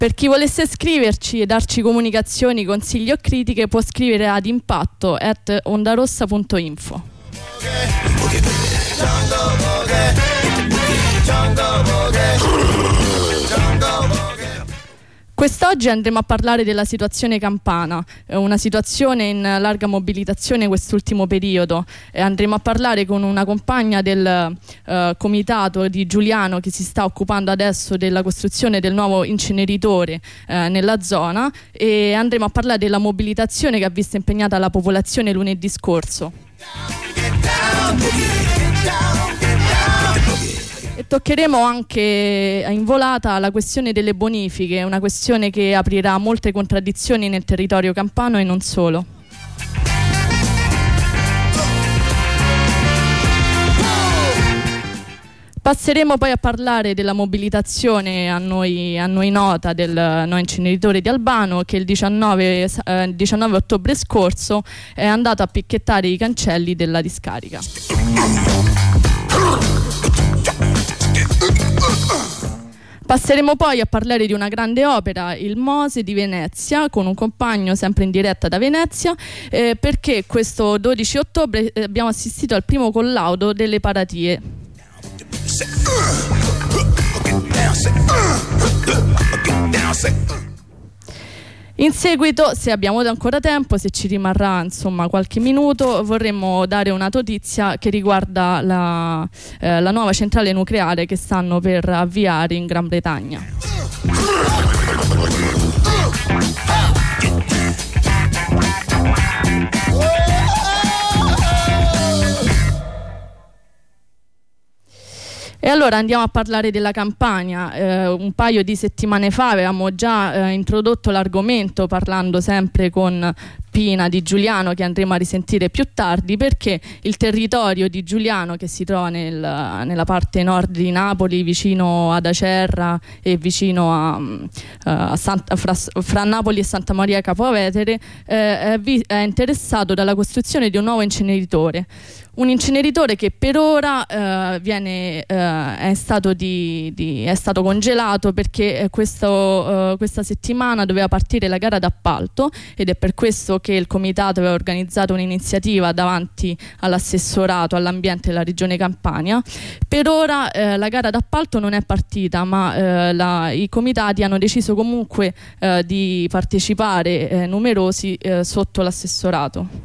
Per chi volesse scriverci e darci comunicazioni, consigli o critiche può scrivere ad impatto@ondarossa.info. Quest'oggi andremo a parlare della situazione campana, una situazione in larga mobilitazione quest'ultimo periodo. Andremo a parlare con una compagna del comitato di Giuliano che si sta occupando adesso della costruzione del nuovo inceneritore nella zona, e andremo a parlare della mobilitazione che ha visto impegnata la popolazione lunedì scorso. E toccheremo anche in volata la questione delle bonifiche, una questione che aprirà molte contraddizioni nel territorio campano e non solo. Passeremo poi a parlare della mobilitazione a noi nota del nuovo inceneritore di Albano, che il 19 ottobre scorso è andato a picchettare i cancelli della discarica. Passeremo poi a parlare di una grande opera, il Mose di Venezia, con un compagno sempre in diretta da Venezia, perché questo 12 ottobre abbiamo assistito al primo collaudo delle paratie. In seguito, se abbiamo ancora tempo, se ci rimarrà insomma qualche minuto, vorremmo dare una notizia che riguarda la nuova centrale nucleare che stanno per avviare in Gran Bretagna. E allora andiamo a parlare della Campania. Un paio di settimane fa avevamo già introdotto l'argomento parlando sempre con Pina di Giuliano, che andremo a risentire più tardi, perché il territorio di Giuliano, che si trova nella parte nord di Napoli, vicino ad Acerra e vicino fra Napoli e Santa Maria Capua Vetere, è interessato dalla costruzione di un nuovo inceneritore. Un inceneritore che per ora è stato congelato perché questa settimana doveva partire la gara d'appalto, ed è per questo che il comitato aveva organizzato un'iniziativa davanti all'assessorato all'ambiente della regione Campania. Per ora la gara d'appalto non è partita, ma i comitati hanno deciso comunque di partecipare numerosi sotto l'assessorato.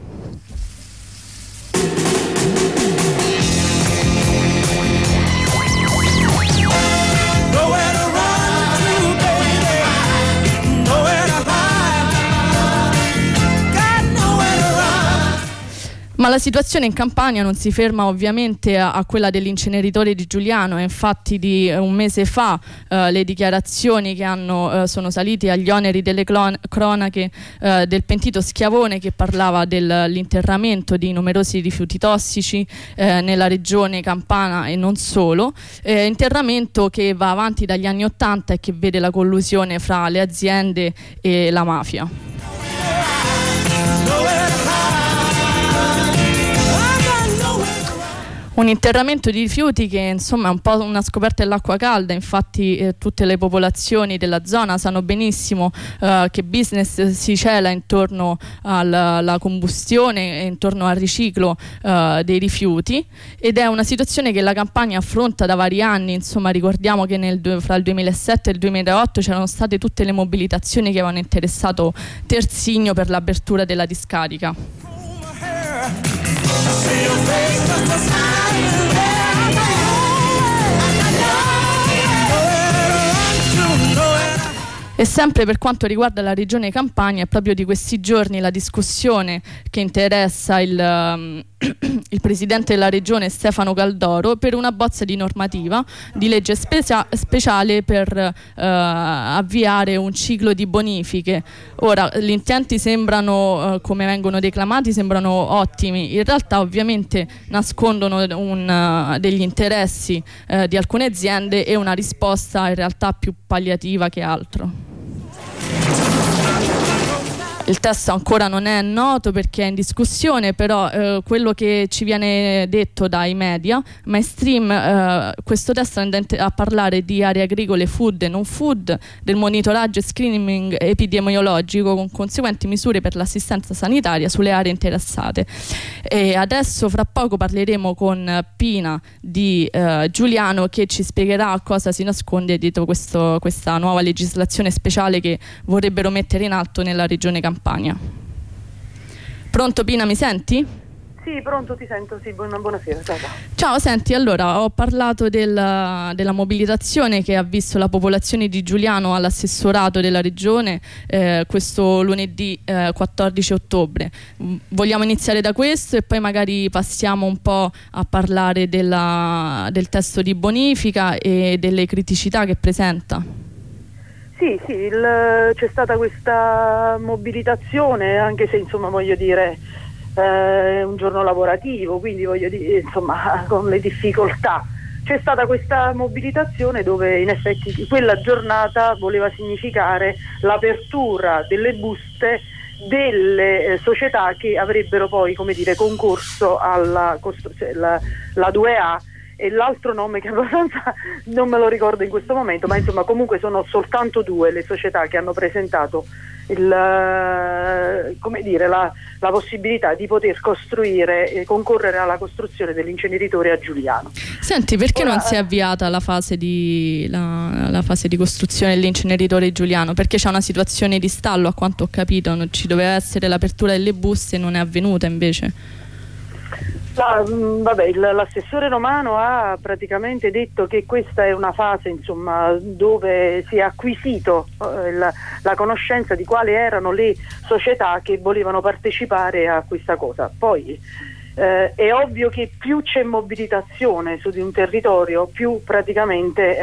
Ma la situazione in Campania non si ferma ovviamente a quella dell'inceneritore di Giuliano. Infatti di un mese fa le dichiarazioni che sono salite agli oneri delle cronache del pentito Schiavone, che parlava dell'interramento di numerosi rifiuti tossici nella regione campana e non solo, interramento che va avanti dagli anni '80 e che vede la collusione fra le aziende e la mafia. Un interramento di rifiuti che insomma è un po' una scoperta dell'acqua calda. Infatti tutte le popolazioni della zona sanno benissimo che business si cela intorno alla combustione e intorno al riciclo dei rifiuti, ed è una situazione che la Campania affronta da vari anni. Insomma, ricordiamo che fra il 2007 e il 2008 c'erano state tutte le mobilitazioni che avevano interessato Terzigno per l'apertura della discarica. E sempre per quanto riguarda la regione Campania, è proprio di questi giorni la discussione che interessa il presidente della regione Stefano Caldoro per una bozza di normativa di legge speciale per avviare un ciclo di bonifiche. Ora, gli intenti sembrano, come vengono declamati, sembrano ottimi. In realtà ovviamente nascondono degli interessi di alcune aziende e una risposta in realtà più palliativa che altro. Il testo ancora non è noto perché è in discussione, però quello che ci viene detto dai media mainstream, questo testo tende a parlare di aree agricole food e non food, del monitoraggio e screening epidemiologico con conseguenti misure per l'assistenza sanitaria sulle aree interessate. E adesso fra poco parleremo con Pina di Giuliano, che ci spiegherà cosa si nasconde dietro questa nuova legislazione speciale che vorrebbero mettere in atto nella regione Campania. Pronto Pina, mi senti? Sì, pronto, ti sento, sì, buonasera. Ciao. Ciao, senti, allora ho parlato della mobilitazione che ha visto la popolazione di Giuliano all'assessorato della regione questo lunedì 14 ottobre. Vogliamo iniziare da questo e poi magari passiamo un po' a parlare del testo di bonifica e delle criticità che presenta. Sì, c'è stata questa mobilitazione, anche se insomma voglio dire è un giorno lavorativo, quindi voglio dire insomma con le difficoltà. C'è stata questa mobilitazione dove in effetti quella giornata voleva significare l'apertura delle buste delle società che avrebbero poi, come dire, concorso alla la 2A, e l'altro nome che abbastanza non me lo ricordo in questo momento, ma insomma comunque sono soltanto 2 le società che hanno presentato come dire, la possibilità di poter costruire e concorrere alla costruzione dell'inceneritore a Giuliano. Senti, perché non si è avviata la fase di costruzione dell'inceneritore di Giuliano? Perché c'è una situazione di stallo, a quanto ho capito, non ci doveva essere l'apertura delle buste e non è avvenuta invece. L'assessore Romano ha praticamente detto che questa è una fase insomma dove si è acquisito la conoscenza di quali erano le società che volevano partecipare a questa cosa. Poi è ovvio che più c'è mobilitazione su di un territorio, più praticamente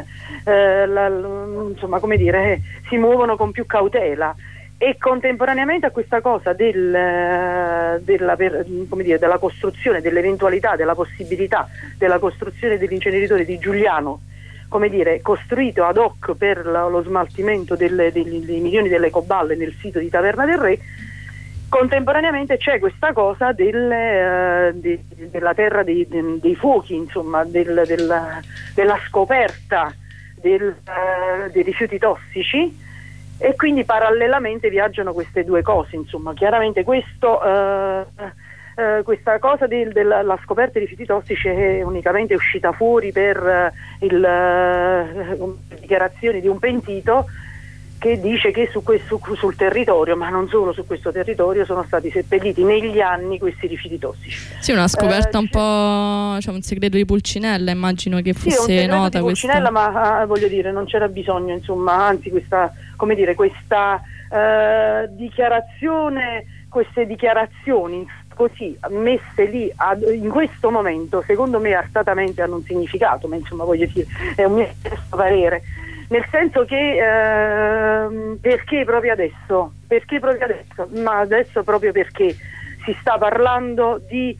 insomma, come dire, si muovono con più cautela. E contemporaneamente a questa cosa della costruzione, dell'eventualità, della possibilità della costruzione dell'inceneritore di Giuliano, come dire, costruito ad hoc per lo smaltimento dei milioni delle coballe nel sito di Taverna del Re, contemporaneamente c'è questa cosa della terra dei fuochi, insomma, della scoperta dei rifiuti tossici. E quindi parallelamente viaggiano queste due cose, insomma. Chiaramente questa cosa della scoperta dei rifiuti tossici è unicamente uscita fuori per dichiarazioni di un pentito che dice che sul territorio, ma non solo su questo territorio, sono stati seppelliti negli anni questi rifiuti tossici. Sì, una scoperta un po', cioè un segreto di Pulcinella, immagino che fosse nota questa. Sì, un segreto di Pulcinella, ma voglio dire, non c'era bisogno, insomma, anzi questa dichiarazione, queste dichiarazioni così messe lì in questo momento, secondo me artatamente hanno un significato, ma insomma voglio dire, è un mio parere. Nel senso che perché proprio adesso? Perché proprio adesso? Ma adesso proprio perché si sta parlando di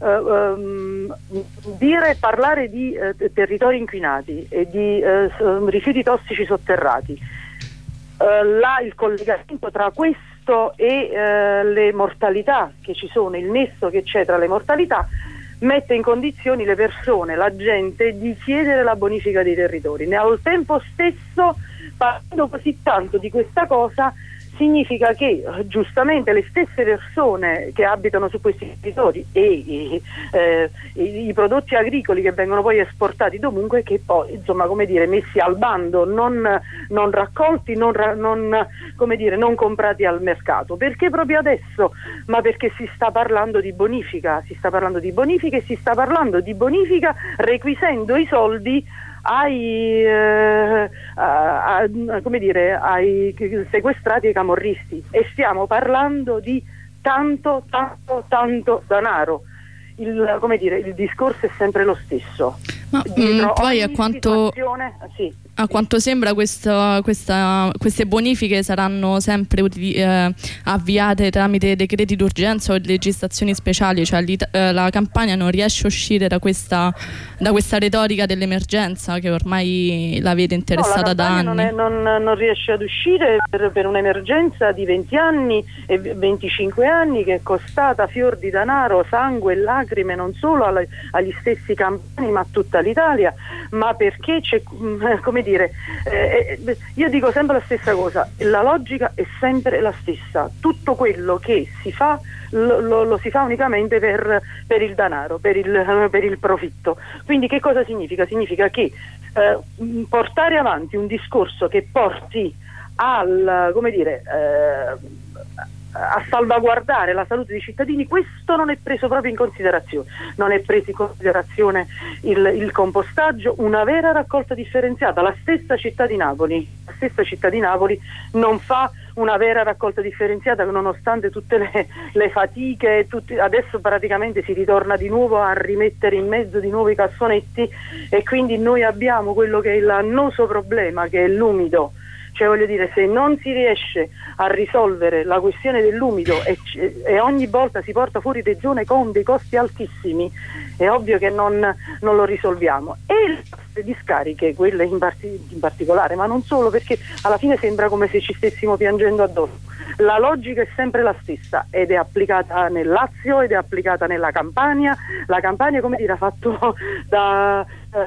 parlare di territori inquinati e di rifiuti tossici sotterrati. Il collegamento tra questo e le mortalità che ci sono, il nesso che c'è tra le mortalità, mette in condizioni le persone, la gente, di chiedere la bonifica dei territori. Al tempo stesso, parlando così tanto di questa cosa, significa che giustamente le stesse persone che abitano su questi territori e i prodotti agricoli che vengono poi esportati dovunque, che poi insomma, come dire, messi al bando, non raccolti, non comprati al mercato. Perché proprio adesso? Ma perché si sta parlando di bonifica, e si sta parlando di bonifica requisendo i soldi ai sequestrati e ai camorristi, e stiamo parlando di tanto denaro. Il discorso è sempre lo stesso. Ma poi a quanto A quanto sembra queste bonifiche saranno sempre avviate tramite decreti d'urgenza o legislazioni speciali, cioè la Campania non riesce a uscire da questa retorica dell'emergenza che ormai la vede interessata da anni. Non riesce ad uscire per un'emergenza di 20 anni e 25 anni che è costata fior di denaro, sangue e lacrime non solo agli stessi campani ma a tutta l'Italia, ma perché c'è, come dire, io dico sempre la stessa cosa, la logica è sempre la stessa, tutto quello che si fa lo si fa unicamente per il denaro, per il profitto. Quindi che cosa significa? Significa che portare avanti un discorso che porti a salvaguardare la salute dei cittadini, questo non è preso proprio in considerazione. Non è preso in considerazione il compostaggio, una vera raccolta differenziata. La stessa città di Napoli non fa una vera raccolta differenziata, nonostante tutte le fatiche, adesso praticamente si ritorna di nuovo a rimettere in mezzo di nuovo i cassonetti, e quindi noi abbiamo quello che è l'annoso problema, che è l'umido. Cioè, voglio dire, se non si riesce a risolvere la questione dell'umido e ogni volta si porta fuori delle zone con dei costi altissimi, è ovvio che non lo risolviamo. E le discariche, quelle in particolare, ma non solo, perché alla fine sembra come se ci stessimo piangendo addosso. La logica è sempre la stessa ed è applicata nel Lazio ed è applicata nella Campania. La Campania, come dire, ha fatto da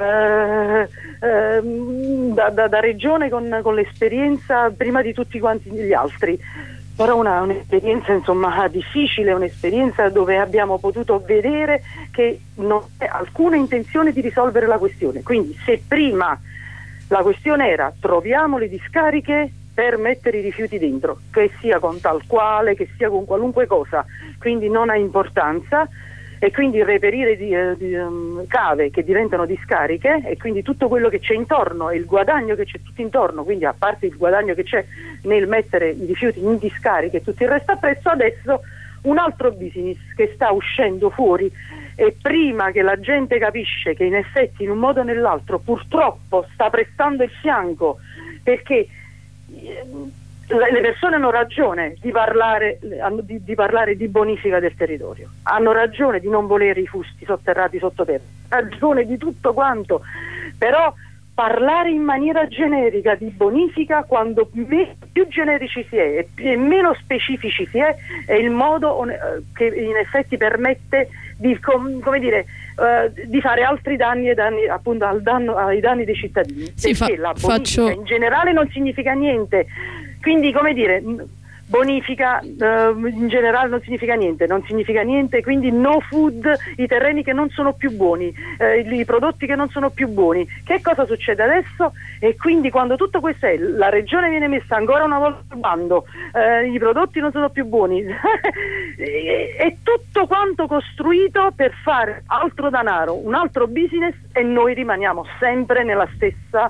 regione con l'esperienza prima di tutti quanti gli altri, però un'esperienza insomma difficile, un'esperienza dove abbiamo potuto vedere che non c'è alcuna intenzione di risolvere la questione. Quindi se prima la questione era troviamo le discariche per mettere i rifiuti dentro, che sia con tal quale, che sia con qualunque cosa, quindi non ha importanza, e quindi reperire cave che diventano discariche, e quindi tutto quello che c'è intorno e il guadagno che c'è tutto intorno, quindi a parte il guadagno che c'è nel mettere i rifiuti in discariche e tutto il resto appresso, adesso un altro business che sta uscendo fuori, e prima che la gente capisce che in effetti in un modo o nell'altro purtroppo sta prestando il fianco, perché le persone hanno ragione di parlare di bonifica del territorio, hanno ragione di non volere i fusti sotterrati sottoterra, ragione di tutto quanto, però parlare in maniera generica di bonifica, quando più generici si è e meno specifici si è il modo che in effetti permette di, di fare altri danni appunto ai danni dei cittadini. Sì, perché la bonifica in generale non significa niente. Quindi, bonifica in generale non significa niente, quindi no food, i terreni che non sono più buoni, i prodotti che non sono più buoni. Che cosa succede adesso? E quindi quando tutto questo la regione viene messa ancora una volta al bando, i prodotti non sono più buoni, è tutto quanto costruito per fare altro denaro, un altro business, e noi rimaniamo sempre nella stessa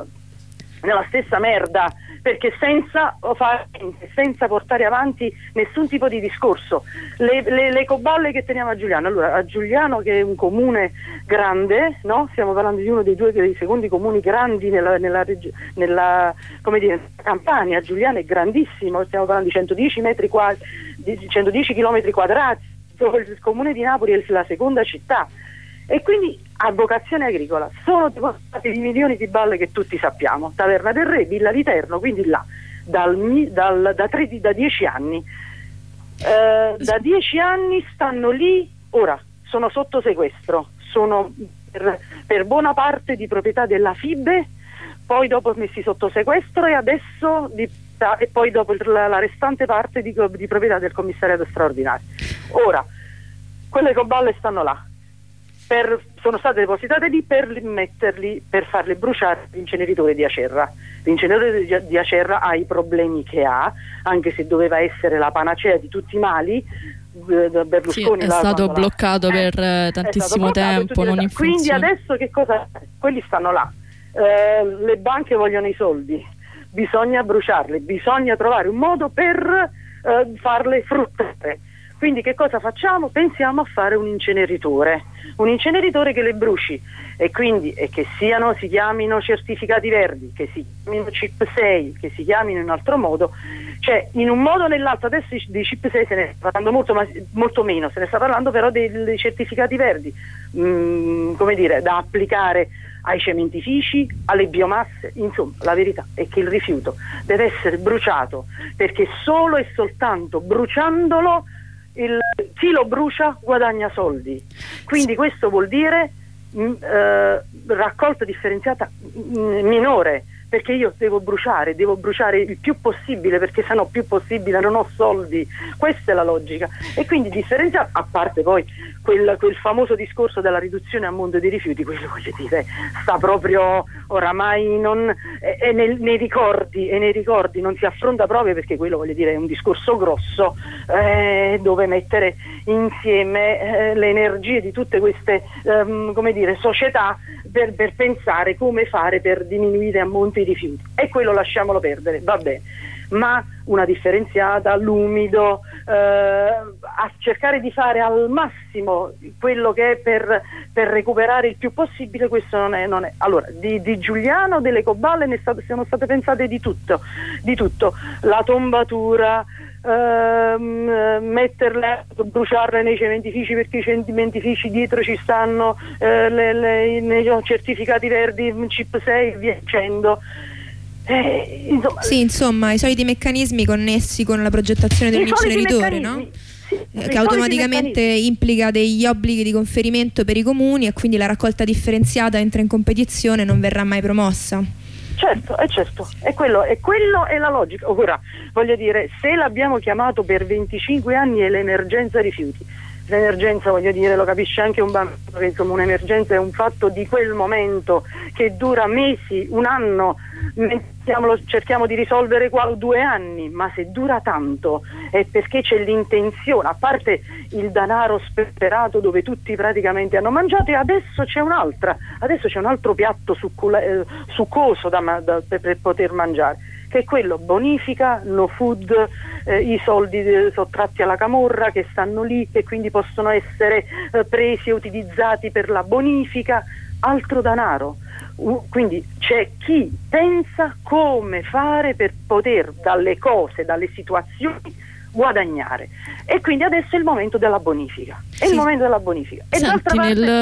merda, perché senza portare avanti nessun tipo di discorso. Le ecoballe che teniamo a Giugliano, allora a Giugliano, che è un comune grande, no? Stiamo parlando di uno dei secondi comuni grandi nella Campania. Giugliano è grandissimo, stiamo parlando di 110 chilometri quadrati, il comune di Napoli è la seconda città, e quindi a vocazione agricola sono depositate i milioni di balle che tutti sappiamo, Taverna del Re, Villa Viterno, quindi là da 10 anni da 10 anni stanno lì, ora sono sotto sequestro, sono per buona parte di proprietà della FIBE, poi dopo messi sotto sequestro, e adesso e poi dopo la restante parte di proprietà del commissariato straordinario. Ora quelle ecoballe stanno là, sono state depositate lì per farle bruciare l'inceneritore di Acerra. L'inceneritore di Acerra ha i problemi che ha, anche se doveva essere la panacea di tutti i mali. Berlusconi è stato bloccato per tantissimo tempo, non in funzione. Quindi adesso che cosa? Quelli stanno là, le banche vogliono i soldi, bisogna bruciarle, bisogna trovare un modo per farle fruttare. Quindi che cosa facciamo? Pensiamo a fare un inceneritore che le bruci, e quindi che si chiamino certificati verdi, che si chiamino CIP 6, che si chiamino in un altro modo, cioè in un modo o nell'altro. Adesso di CIP 6 se ne sta parlando molto meno, se ne sta parlando però dei certificati verdi, come dire, da applicare ai cementifici, alle biomasse. Insomma, la verità è che il rifiuto deve essere bruciato, perché solo e soltanto bruciandolo chi lo brucia guadagna soldi. Quindi questo vuol dire raccolta differenziata minore, perché io devo bruciare il più possibile, perché sennò più possibile non ho soldi. Questa è la logica. E quindi differenziare, a parte poi quel famoso discorso della riduzione a monte dei rifiuti, quello, voglio dire, sta proprio oramai nei ricordi non si affronta proprio, perché quello, voglio dire, è un discorso grosso, dove mettere insieme le energie di tutte queste come dire, società per pensare come fare per diminuire a monte i rifiuti, e quello lasciamolo perdere, va bene, ma una differenziata, l'umido, a cercare di fare al massimo quello che è per recuperare il più possibile. Questo non è. Allora, di Giuliano, delle coballe sono state pensate di tutto, la tombatura, metterle, bruciarle nei cementifici, perché i cementifici dietro ci stanno nei certificati verdi, CIP 6, via dicendo. Insomma, i soliti meccanismi connessi con la progettazione di un inceneritore, no? Che automaticamente implica degli obblighi di conferimento per i comuni, e quindi la raccolta differenziata entra in competizione e non verrà mai promossa. Certo, è quello è la logica. Ora, voglio dire, se l'abbiamo chiamato per 25 anni è l'emergenza rifiuti. L'emergenza, voglio dire, lo capisce anche un bambino, che insomma un'emergenza è un fatto di quel momento che dura mesi, un anno, cerchiamo di risolvere 2 anni, ma se dura tanto è perché c'è l'intenzione, a parte il denaro sperperato dove tutti praticamente hanno mangiato, e adesso c'è un altro piatto succoso per poter mangiare, che è quello bonifica, no food, i soldi sottratti alla camorra che stanno lì, che quindi possono essere presi e utilizzati per la bonifica, altro denaro. Quindi c'è chi pensa come fare per poter dalle cose, dalle situazioni guadagnare, e quindi adesso è il momento della bonifica. È il momento della bonifica. E senti,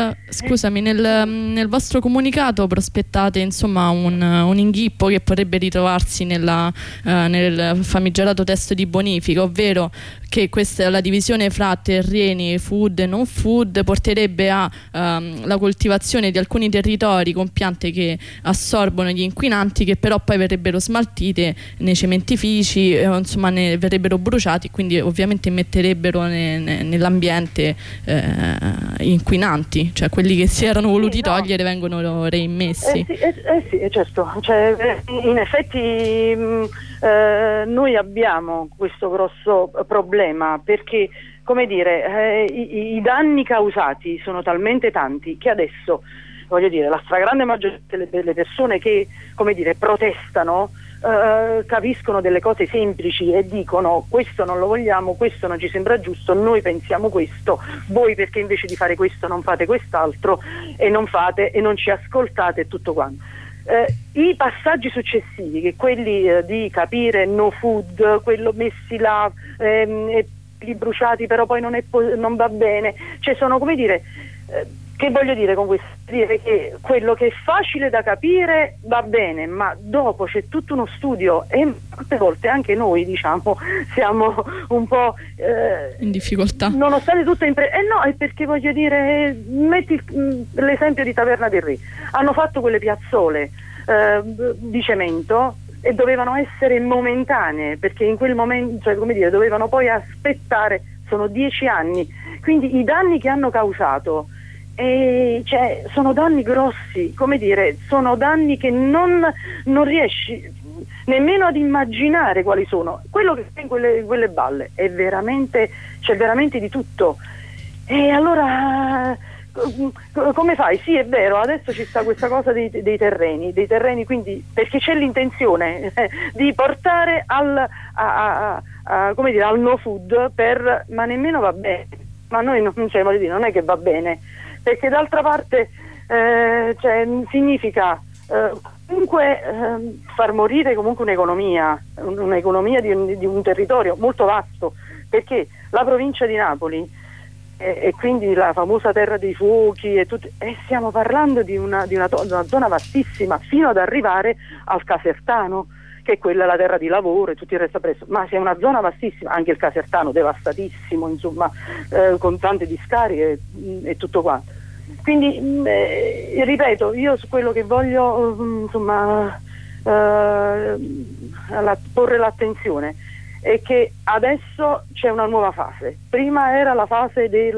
nel vostro comunicato prospettate insomma un inghippo che potrebbe ritrovarsi nel famigerato testo di bonifica, ovvero che questa, la divisione fra terreni food e non food, porterebbe alla coltivazione di alcuni territori con piante che assorbono gli inquinanti, che però poi verrebbero smaltite nei cementifici, insomma verrebbero bruciati, quindi ovviamente metterebbero nell'ambiente inquinanti, cioè quelli che si erano voluti togliere vengono reimmessi. Sì, certo, cioè, in effetti noi abbiamo questo grosso problema, perché, come dire, i danni causati sono talmente tanti che adesso, voglio dire, la stragrande maggioranza delle persone che, come dire, protestano capiscono delle cose semplici e dicono: questo non lo vogliamo, questo non ci sembra giusto, noi pensiamo questo, voi perché invece di fare questo non fate quest'altro, e non fate e non ci ascoltate, e tutto quanto. I passaggi successivi, che quelli di capire no food, quello messi là, li bruciati però poi non va bene, cioè sono, come dire, che voglio dire con questo? Dire che quello che è facile da capire va bene, ma dopo c'è tutto uno studio, e molte volte anche noi, diciamo, siamo un po' in difficoltà, nonostante tutto no, è perché, voglio dire, metti l'esempio di Taverna del Re, hanno fatto quelle piazzole di cemento e dovevano essere momentanee, perché in quel momento, cioè, come dire, dovevano poi aspettare, sono 10 anni, quindi i danni che hanno causato, cioè, sono danni grossi, come dire, sono danni che non riesci nemmeno ad immaginare quali sono. Quello che c'è in quelle balle è veramente, c'è veramente di tutto. E allora come fai? Sì, è vero, adesso ci sta questa cosa dei terreni, quindi perché c'è l'intenzione di portare al no food, ma nemmeno va bene, ma noi non è che va bene, perché d'altra parte significa comunque far morire comunque un'economia di un territorio molto vasto, perché la provincia di Napoli e quindi la famosa terra dei fuochi e stiamo parlando di una zona vastissima, fino ad arrivare al Casertano, che è quella la terra di lavoro e tutto il resto presso, ma c'è una zona vastissima, anche il Casertano devastatissimo, insomma, con tante discariche e tutto quanto. Quindi ripeto, io su quello che voglio porre l'attenzione è che adesso c'è una nuova fase. Prima era la fase dei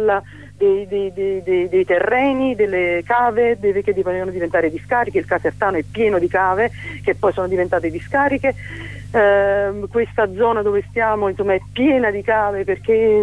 terreni, delle cave che dovevano diventare discariche. Il Casertano è pieno di cave che poi sono diventate discariche. Questa zona dove stiamo, insomma, è piena di cave, perché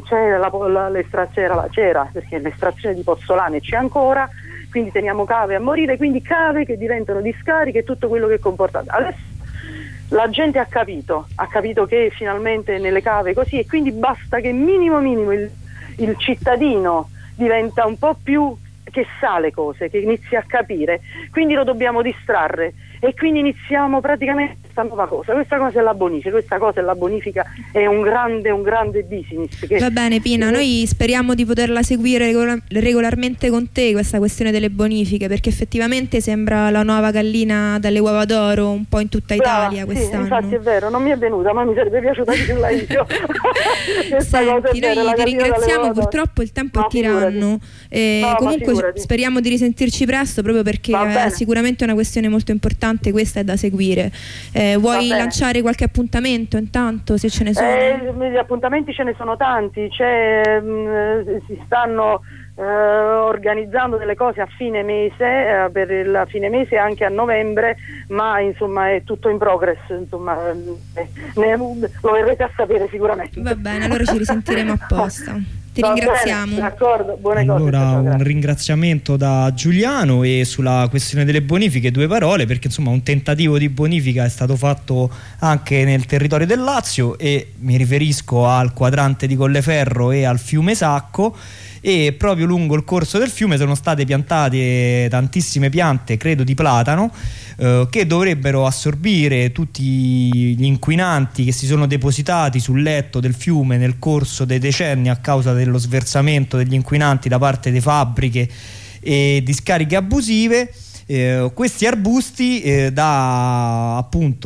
c'era perché l'estrazione di pozzolane c'è ancora, quindi teniamo cave a morire, quindi cave che diventano discariche e tutto quello che comporta. Adesso la gente ha capito che finalmente nelle cave così, e quindi basta che minimo il cittadino diventa un po' più, che sa le cose, che inizia a capire, quindi lo dobbiamo distrarre e quindi iniziamo praticamente questa nuova cosa. Questa cosa è la bonifica, è un grande business va bene Pina, noi speriamo di poterla seguire regolarmente con te, questa questione delle bonifiche, perché effettivamente sembra la nuova gallina dalle uova d'oro un po' in tutta Italia quest'anno. Sì, infatti è vero, non mi è venuta, ma mi sarebbe piaciuta di più la io. Senti, noi ti ringraziamo, purtroppo il tempo è tiranno, comunque speriamo di risentirci presto, proprio perché è sicuramente una questione molto importante, questa è da seguire. Vuoi lanciare qualche appuntamento intanto, se ce ne sono? Gli appuntamenti ce ne sono tanti, si stanno organizzando delle cose a fine mese, per il fine mese e anche a novembre, ma insomma è tutto in progress, insomma, lo verrete a sapere sicuramente. Va bene, allora ci risentiremo apposta. Ti ringraziamo. D'accordo, buone cose. Allora, un ringraziamento da Giuliano, e sulla questione delle bonifiche 2 parole, perché insomma un tentativo di bonifica è stato fatto anche nel territorio del Lazio, e mi riferisco al quadrante di Colleferro e al fiume Sacco, e proprio lungo il corso del fiume sono state piantate tantissime piante, credo di platano, che dovrebbero assorbire tutti gli inquinanti che si sono depositati sul letto del fiume nel corso dei decenni a causa dello sversamento degli inquinanti da parte di fabbriche e discariche abusive. Questi arbusti da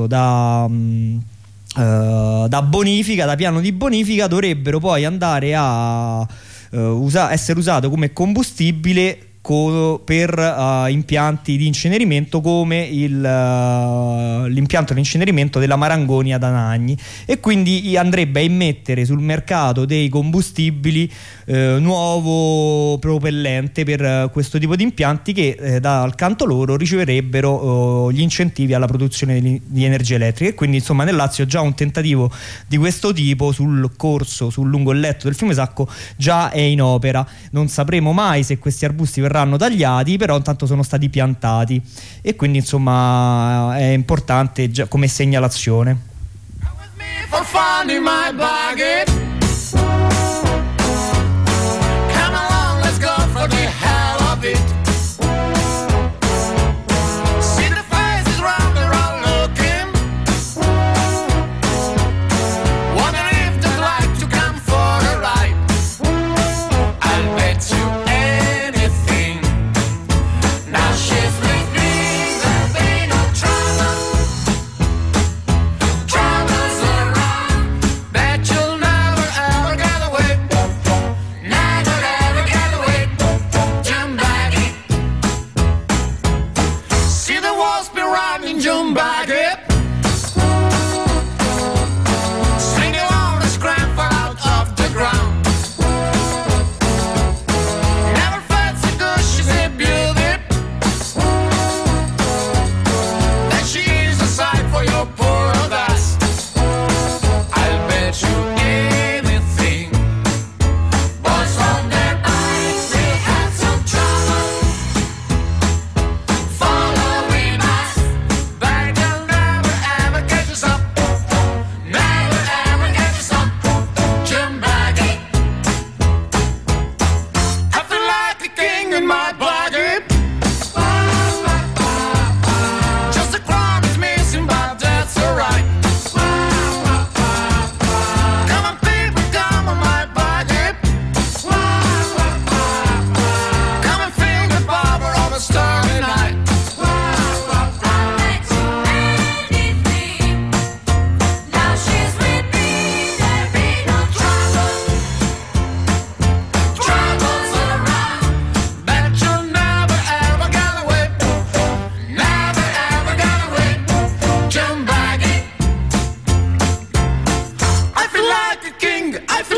bonifica, da piano di bonifica, dovrebbero poi andare a essere usato come combustibile per impianti di incenerimento, come l'impianto di incenerimento della Marangoni ad Anagni, e quindi andrebbe a immettere sul mercato dei combustibili nuovo propellente per questo tipo di impianti, che dal canto loro riceverebbero gli incentivi alla produzione di energia elettrica. E quindi insomma nel Lazio già un tentativo di questo tipo sul lungo il letto del fiume Sacco già è in opera. Non sapremo mai se questi arbusti verranno tagliati, però intanto sono stati piantati, e quindi insomma è importante già come segnalazione. That you'll never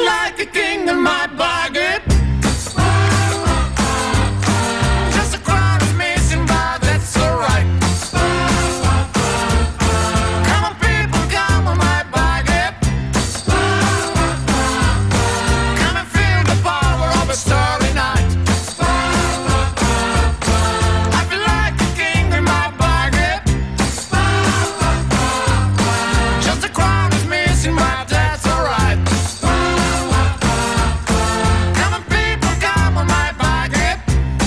like a king in my bargain. Just a crowd is missing, but that's alright. Come on people, come on my bargain. Come and feel the power of a starry night. I feel like a king in my bargain. Just a crowd is missing, but that's alright. Come on people, come on my bargain.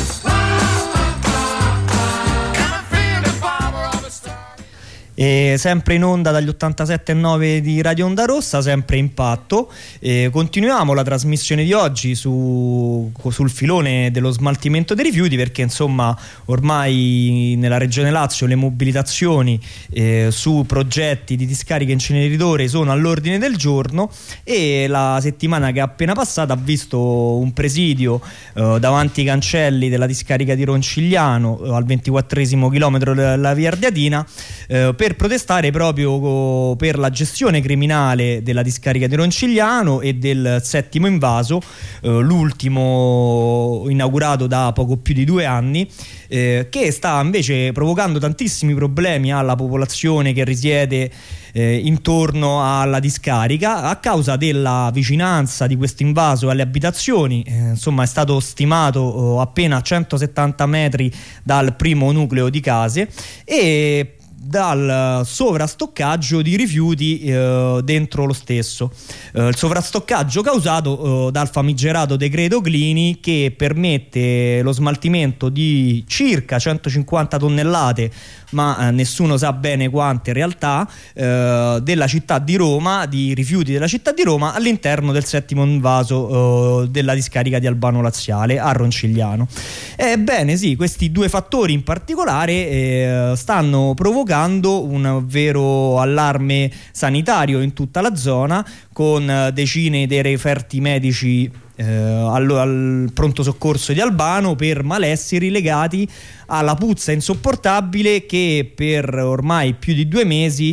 Come and feel the power of a starry night. E sempre in onda dagli 87.9 di Radio Onda Rossa, sempre Impatto. Continuiamo la trasmissione di oggi sul filone dello smaltimento dei rifiuti, perché insomma ormai nella regione Lazio le mobilitazioni su progetti di discariche inceneritore sono all'ordine del giorno, e la settimana che è appena passata ha visto un presidio davanti ai cancelli della discarica di Roncigliano, al 24° chilometro della via Ardeatina, per protestare proprio per la gestione criminale della discarica di Roncigliano e del 7° invaso, l'ultimo inaugurato da poco più di 2 anni, che sta invece provocando tantissimi problemi alla popolazione che risiede intorno alla discarica, a causa della vicinanza di questo invaso alle abitazioni. Insomma, è stato stimato appena a 170 metri dal primo nucleo di case, e dal sovrastoccaggio di rifiuti dentro lo stesso, il sovrastoccaggio causato dal famigerato decreto Clini, che permette lo smaltimento di circa 150 tonnellate, ma nessuno sa bene quante in realtà, della città di Roma, di rifiuti della città di Roma, all'interno del 7° invaso della discarica di Albano Laziale a Roncigliano. Ebbene sì, questi due fattori in particolare stanno provocando un vero allarme sanitario in tutta la zona, con decine dei referti medici al pronto soccorso di Albano per malesseri legati alla puzza insopportabile che per ormai più di 2 mesi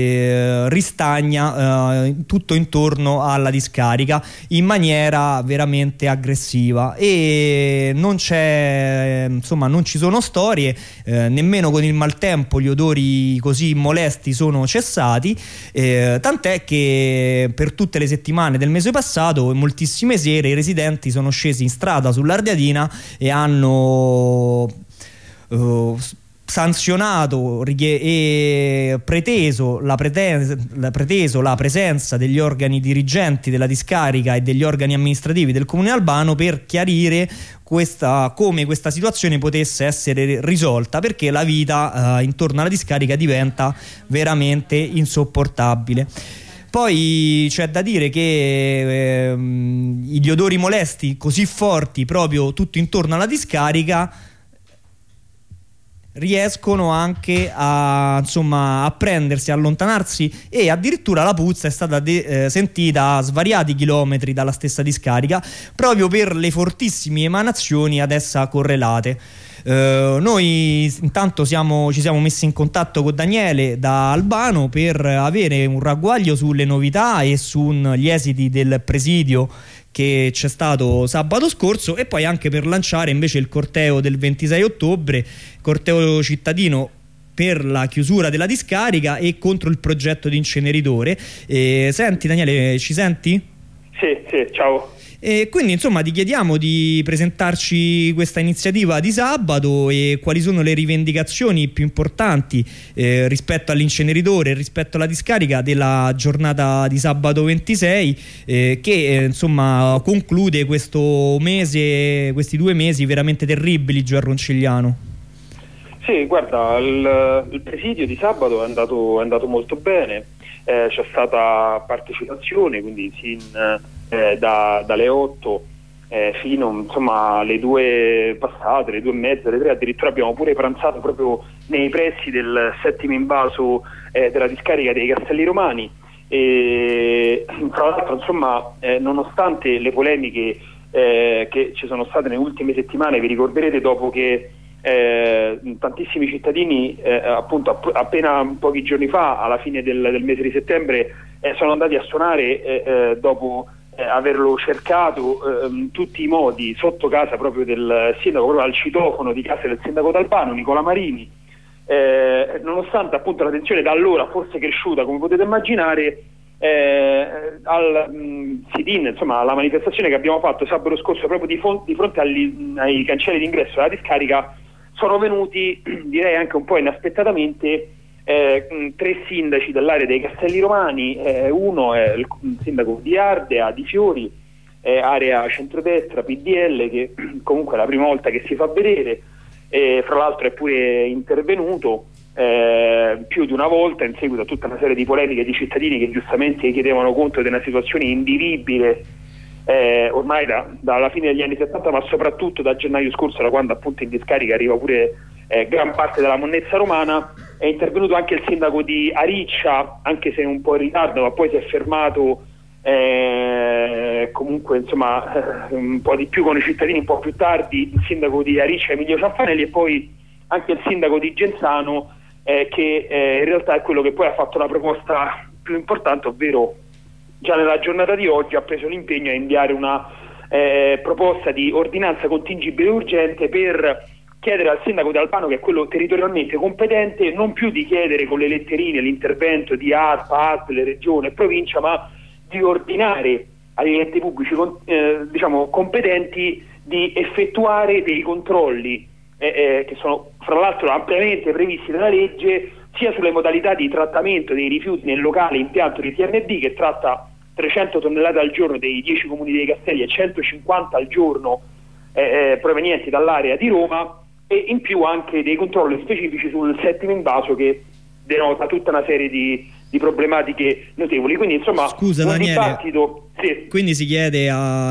ristagna tutto intorno alla discarica in maniera veramente aggressiva, e non ci sono storie, nemmeno con il maltempo gli odori così molesti sono cessati, tant'è che per tutte le settimane del mese passato, moltissime sere, i residenti sono scesi in strada sull'Ardeatina e hanno sanzionato e preteso la presenza degli organi dirigenti della discarica e degli organi amministrativi del Comune Albano per chiarire come questa situazione potesse essere risolta, perché la vita intorno alla discarica diventa veramente insopportabile. Poi c'è da dire che gli odori molesti così forti proprio tutto intorno alla discarica riescono anche a prendersi, a allontanarsi, e addirittura la puzza è stata sentita a svariati chilometri dalla stessa discarica, proprio per le fortissime emanazioni ad essa correlate. Noi intanto ci siamo messi in contatto con Daniele da Albano per avere un ragguaglio sulle novità e sugli esiti del presidio che c'è stato sabato scorso, e poi anche per lanciare invece il corteo del 26 ottobre, corteo cittadino per la chiusura della discarica e contro il progetto di inceneritore. Senti Daniele, ci senti? Sì, ciao. E quindi insomma ti chiediamo di presentarci questa iniziativa di sabato e quali sono le rivendicazioni più importanti rispetto all'inceneritore, rispetto alla discarica della giornata di sabato 26, che insomma conclude questi 2 mesi veramente terribili giù a Roncigliano. Sì, guarda, il presidio di sabato è andato molto bene, c'è stata partecipazione, quindi dalle 8 fino alle 2 passate, le 2 e mezza, le 3, addirittura abbiamo pure pranzato proprio nei pressi del 7° invaso della discarica dei Castelli Romani, e tra l'altro nonostante le polemiche che ci sono state nelle ultime settimane, vi ricorderete dopo che tantissimi cittadini appunto appena pochi giorni fa, alla fine del mese di settembre, sono andati a suonare dopo averlo cercato in tutti i modi sotto casa proprio del sindaco, proprio al citofono di casa del sindaco d'Albano, Nicola Marini, nonostante appunto la tensione da allora fosse cresciuta, come potete immaginare, al sit-in, insomma alla manifestazione che abbiamo fatto sabato scorso proprio di fronte ai cancelli d'ingresso della discarica, sono venuti, direi anche un po' inaspettatamente, 3 sindaci dell'area dei Castelli Romani. Uno è il sindaco di Ardea, di Fiori, area centrodestra, PDL, che comunque è la prima volta che si fa vedere, fra l'altro è pure intervenuto più di una volta in seguito a tutta una serie di polemiche di cittadini che giustamente chiedevano conto di una situazione invivibile ormai dalla fine degli anni 70, ma soprattutto da gennaio scorso, da quando appunto in discarica arriva pure gran parte della monnezza romana. È intervenuto anche il sindaco di Ariccia, anche se un po' in ritardo, ma poi si è fermato comunque insomma un po' di più con i cittadini un po' più tardi, il sindaco di Ariccia Emilio Cianfanelli, e poi anche il sindaco di Genzano, che in realtà è quello che poi ha fatto la proposta più importante, ovvero già nella giornata di oggi ha preso l'impegno a inviare una proposta di ordinanza contingibile urgente per chiedere al sindaco di Albano, che è quello territorialmente competente, non più di chiedere con le letterine l'intervento di ARPA, ASL, Regione e Provincia, ma di ordinare agli enti pubblici diciamo competenti di effettuare dei controlli che sono fra l'altro ampiamente previsti dalla legge, sia sulle modalità di trattamento dei rifiuti nel locale impianto di TNB, che tratta 300 tonnellate al giorno dei 10 comuni dei Castelli e 150 al giorno provenienti dall'area di Roma, e in più anche dei controlli specifici sul settimo invaso, che denota tutta una serie di problematiche notevoli. Quindi insomma, scusa, un Daniele, dibattito. Sì. Quindi si chiede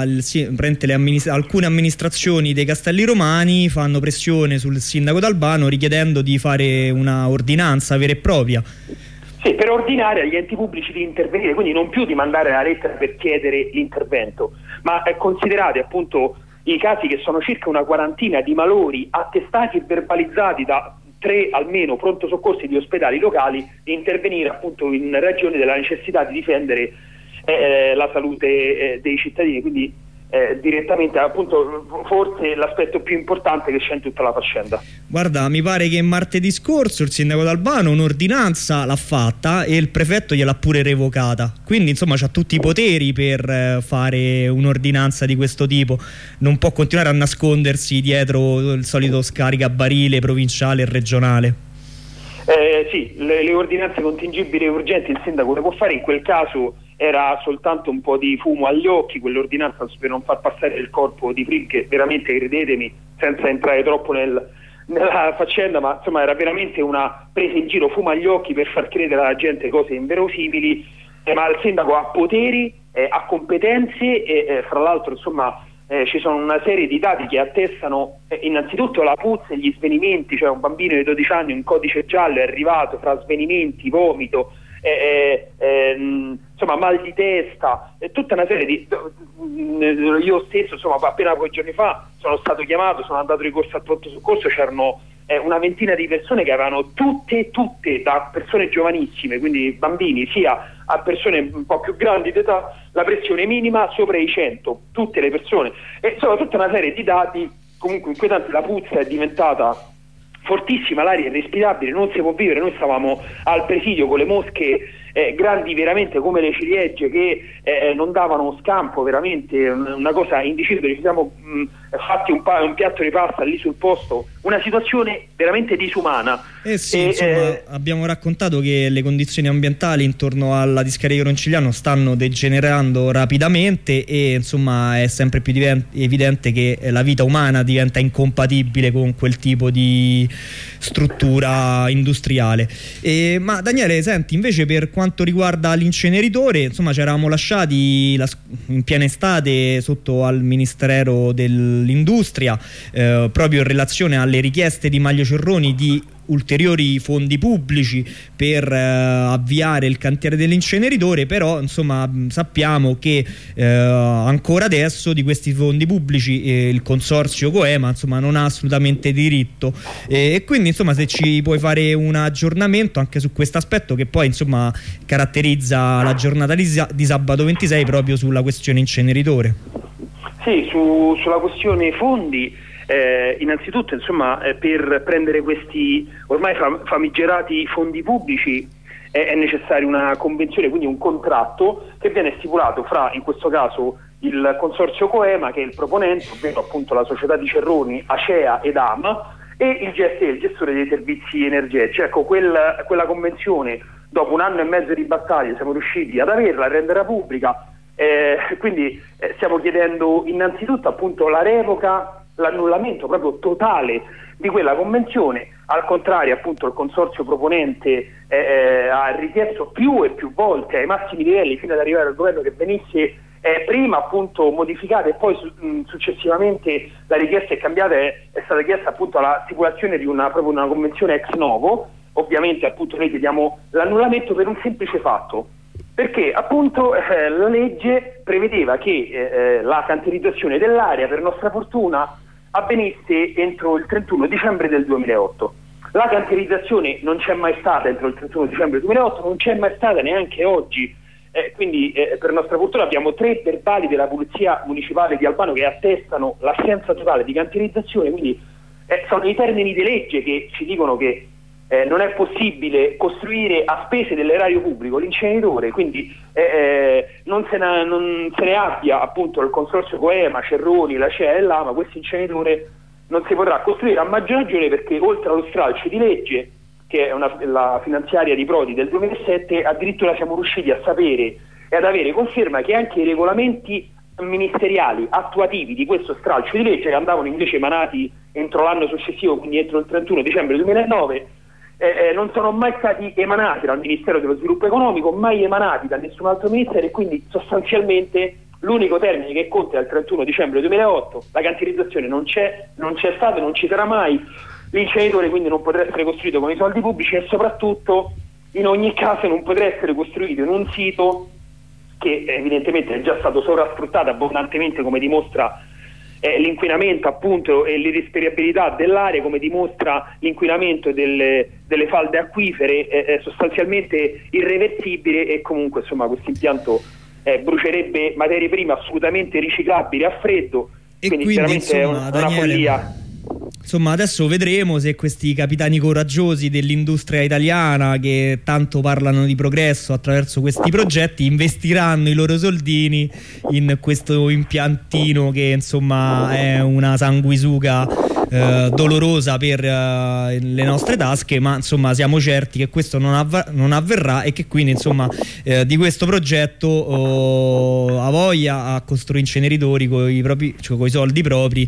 alcune amministrazioni dei Castelli Romani fanno pressione sul sindaco d'Albano richiedendo di fare una ordinanza vera e propria. Sì, per ordinare agli enti pubblici di intervenire, quindi non più di mandare la lettera per chiedere l'intervento, ma considerate appunto i casi, che sono circa una quarantina di malori attestati e verbalizzati da 3 almeno pronto soccorsi di ospedali locali, di intervenire appunto in ragione della necessità di difendere la salute dei cittadini. Quindi direttamente appunto forse l'aspetto più importante che c'è in tutta la faccenda. Guarda, mi pare che martedì scorso il sindaco d'Albano un'ordinanza l'ha fatta e il prefetto gliel'ha pure revocata, quindi insomma c'ha tutti i poteri per fare un'ordinanza di questo tipo, non può continuare a nascondersi dietro il solito scaricabarile provinciale e regionale. Sì, le ordinanze contingibili e urgenti il sindaco le può fare. In quel caso era soltanto un po' di fumo agli occhi quell'ordinanza per non far passare il corpo di Prim, che veramente, credetemi, senza entrare troppo nella faccenda, ma insomma era veramente una presa in giro, fumo agli occhi per far credere alla gente cose inverosimili. Ma il sindaco ha poteri, ha competenze e fra l'altro insomma ci sono una serie di dati che attestano innanzitutto la puzza e gli svenimenti, cioè un bambino di 12 anni, un codice giallo, è arrivato fra svenimenti, vomito, insomma mal di testa, tutta una serie di... Io stesso insomma appena pochi giorni fa sono stato chiamato, sono andato di corsa al pronto soccorso, c'erano una ventina di persone che avevano tutte, da persone giovanissime, quindi bambini, sia a persone un po' più grandi d'età, la pressione minima sopra i 100, tutte le persone, e insomma tutta una serie di dati comunque inquietanti. La puzza è diventata fortissima, l'aria è irrespirabile, non si può vivere. Noi stavamo al presidio con le mosche grandi veramente come le ciliegie, che non davano scampo, veramente una cosa indicibile. Ci siamo fatti un piatto di pasta lì sul posto, una situazione veramente disumana. Sì, insomma, abbiamo raccontato che le condizioni ambientali intorno alla discarica Roncigliano stanno degenerando rapidamente e insomma è sempre più evidente che la vita umana diventa incompatibile con quel tipo di struttura industriale. Ma Daniele, senti, invece per quanto riguarda l'inceneritore, insomma ci eravamo lasciati in piena estate sotto al Ministero dell'Industria proprio in relazione alle richieste di Maglio Cerroni di ulteriori fondi pubblici per avviare il cantiere dell'inceneritore, però insomma sappiamo che ancora adesso di questi fondi pubblici il consorzio Coema insomma non ha assolutamente diritto, e quindi insomma se ci puoi fare un aggiornamento anche su questo aspetto che poi insomma caratterizza la giornata di sabato 26 proprio sulla questione inceneritore. Sì, sulla questione fondi, innanzitutto insomma per prendere questi ormai famigerati fondi pubblici è necessaria una convenzione, quindi un contratto che viene stipulato fra, in questo caso, il consorzio Coema, che è il proponente, ovvero appunto la società di Cerroni, Acea ed Ama, e il GSE, il gestore dei servizi energetici. Ecco, quella convenzione, dopo 1 anno e mezzo di battaglia, siamo riusciti ad averla, a renderla pubblica. Quindi stiamo chiedendo innanzitutto appunto la revoca, l'annullamento proprio totale di quella convenzione. Al contrario, appunto, il consorzio proponente ha richiesto più e più volte ai massimi livelli, fino ad arrivare al governo, che venisse prima appunto modificata, e poi successivamente la richiesta è cambiata, è stata chiesta appunto la stipulazione di proprio una convenzione ex novo. Ovviamente appunto noi chiediamo l'annullamento per un semplice fatto, perché appunto la legge prevedeva che la cantierizzazione dell'area, per nostra fortuna, avvenisse entro il 31 dicembre del 2008. La cantierizzazione non c'è mai stata entro il 31 dicembre 2008, non c'è mai stata neanche oggi, quindi per nostra fortuna abbiamo 3 verbali della Polizia Municipale di Albano che attestano l'assenza totale di cantierizzazione, quindi sono i termini di legge che ci dicono che non è possibile costruire a spese dell'erario pubblico l'inceneritore, quindi non se ne abbia appunto il consorzio Coema, Cerroni, la CEA e l'AMA, questo inceneritore non si potrà costruire, a maggior ragione perché oltre allo stralcio di legge, che è la finanziaria di Prodi del 2007, addirittura siamo riusciti a sapere e ad avere conferma che anche i regolamenti ministeriali attuativi di questo stralcio di legge, che andavano invece emanati entro l'anno successivo, quindi entro il 31 dicembre 2009, non sono mai stati emanati dal Ministero dello Sviluppo Economico, mai emanati da nessun altro ministero, e quindi sostanzialmente l'unico termine che conta è il 31 dicembre 2008, la cantierizzazione non c'è stata, non ci sarà mai, l'inceneritore quindi non potrà essere costruito con i soldi pubblici, e soprattutto in ogni caso non potrà essere costruito in un sito che evidentemente è già stato sovrasfruttato abbondantemente, come dimostra l'inquinamento appunto e l'irrespirabilità dell'aria, come dimostra l'inquinamento delle falde acquifere, è sostanzialmente irreversibile, e comunque insomma questo impianto brucerebbe materie prime assolutamente riciclabili a freddo, e quindi veramente insomma, è una follia. Insomma, adesso vedremo se questi capitani coraggiosi dell'industria italiana, che tanto parlano di progresso attraverso questi progetti, investiranno i loro soldini in questo impiantino che insomma è una sanguisuga dolorosa per le nostre tasche, ma insomma siamo certi che questo non avverrà, e che quindi insomma di questo progetto ha voglia a costruire inceneritori con i soldi propri,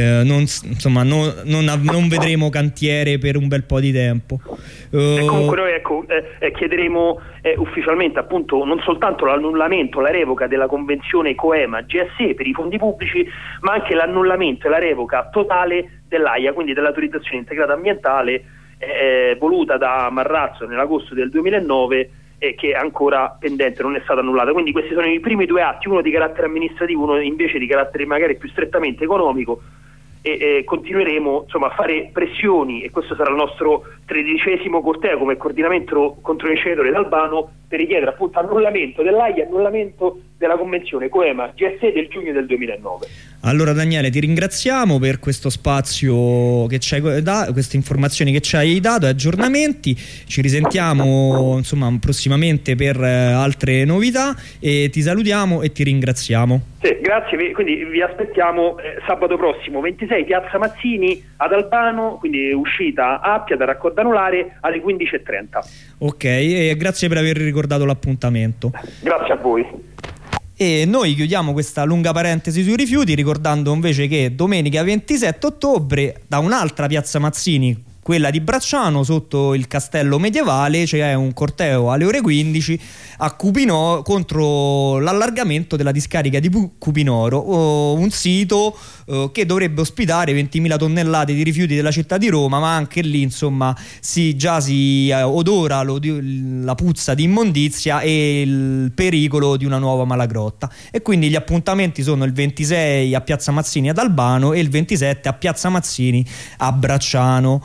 non vedremo cantiere per un bel po' di tempo. Comunque noi chiederemo ufficialmente appunto non soltanto l'annullamento, la revoca della convenzione Coema GSE per i fondi pubblici, ma anche l'annullamento e la revoca totale dell'AIA, quindi dell'autorizzazione integrata ambientale voluta da Marrazzo nell'agosto del 2009 e che è ancora pendente, non è stata annullata. Quindi questi sono i primi 2 atti, uno di carattere amministrativo, uno invece di carattere magari più strettamente economico, e continueremo insomma a fare pressioni, e questo sarà il nostro 13° corteo come coordinamento contro l'inceneritore d'Albano, per richiedere appunto annullamento dell'AIA, annullamento della convenzione Coema GSE del giugno del 2009. Allora Daniele, ti ringraziamo per questo spazio che ci hai dato, queste informazioni che ci hai dato, aggiornamenti. Ci risentiamo insomma prossimamente per altre novità, e ti salutiamo e ti ringraziamo. Sì, grazie, quindi vi aspettiamo sabato prossimo 26, Piazza Mazzini ad Albano, quindi uscita Appia da raccordo anulare alle 15:30. Ok, e grazie per aver ricordato l'appuntamento. Grazie a voi. E noi chiudiamo questa lunga parentesi sui rifiuti, ricordando invece che domenica 27 ottobre da un'altra Piazza Mazzini, quella di Bracciano, sotto il castello medievale c'è un corteo alle ore 15 a Cupinoro contro l'allargamento della discarica di Cupinoro, un sito che dovrebbe ospitare 20.000 tonnellate di rifiuti della città di Roma, ma anche lì insomma si odora la puzza di immondizia e il pericolo di una nuova malagrotta. E quindi gli appuntamenti sono il 26 a Piazza Mazzini ad Albano e il 27 a Piazza Mazzini a Bracciano.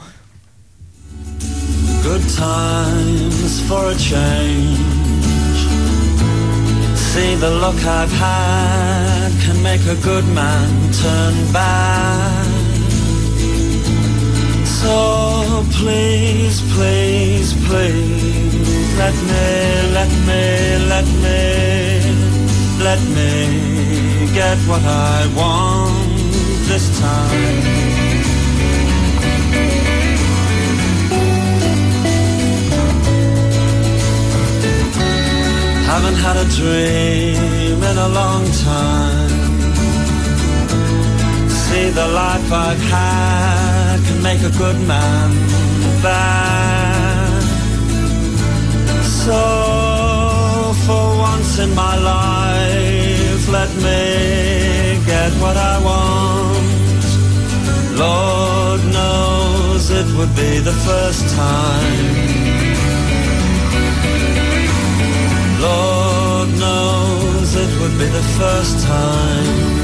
Good times for a change. See, the look I've had can make a good man turn bad. So please, please, please, let me get what I want this time. Haven't had a dream in a long time. See, the life I've had can make a good man bad. So for once in my life, let me get what I want. Lord knows it would be the first time. Lord knows it would be the first time.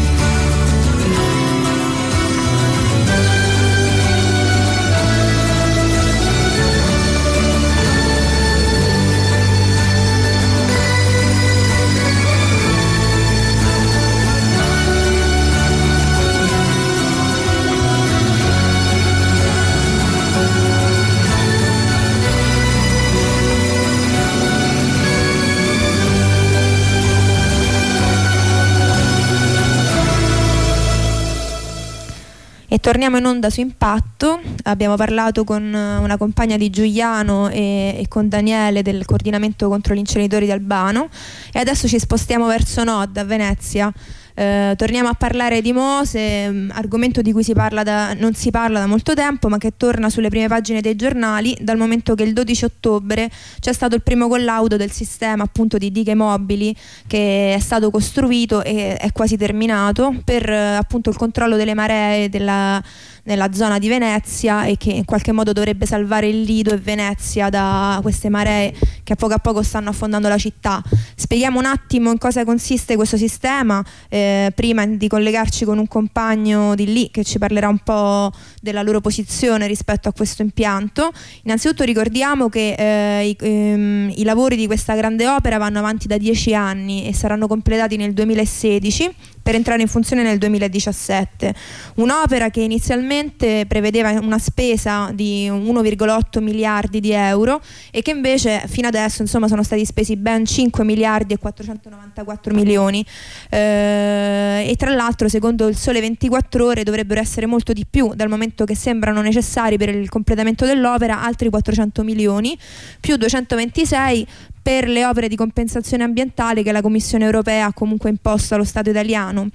E torniamo in onda su Impatto. Abbiamo parlato con una compagna di Giuliano e con Daniele del coordinamento contro gli inceneritori di Albano, e adesso ci spostiamo verso nord, a Venezia. Torniamo a parlare di Mose, argomento di cui non si parla da molto tempo, ma che torna sulle prime pagine dei giornali dal momento che il 12 ottobre c'è stato il primo collaudo del sistema appunto di dighe mobili che è stato costruito e è quasi terminato per appunto il controllo delle maree nella zona di Venezia, e che in qualche modo dovrebbe salvare il Lido e Venezia da queste maree che a poco stanno affondando la città. Spieghiamo un attimo in cosa consiste questo sistema, prima di collegarci con un compagno di lì che ci parlerà un po' della loro posizione rispetto a questo impianto. Innanzitutto ricordiamo che i lavori di questa grande opera vanno avanti da 10 anni e saranno completati nel 2016 per entrare in funzione nel 2017. Un'opera che inizialmente prevedeva una spesa di 1,8 miliardi di euro e che invece fino adesso insomma sono stati spesi ben 5 miliardi e 494 milioni, e tra l'altro secondo il Sole 24 Ore dovrebbero essere molto di più, dal momento che sembrano necessari per il completamento dell'opera altri 400 milioni più 226 per le opere di compensazione ambientale che la Commissione europea ha comunque imposto allo Stato italiano.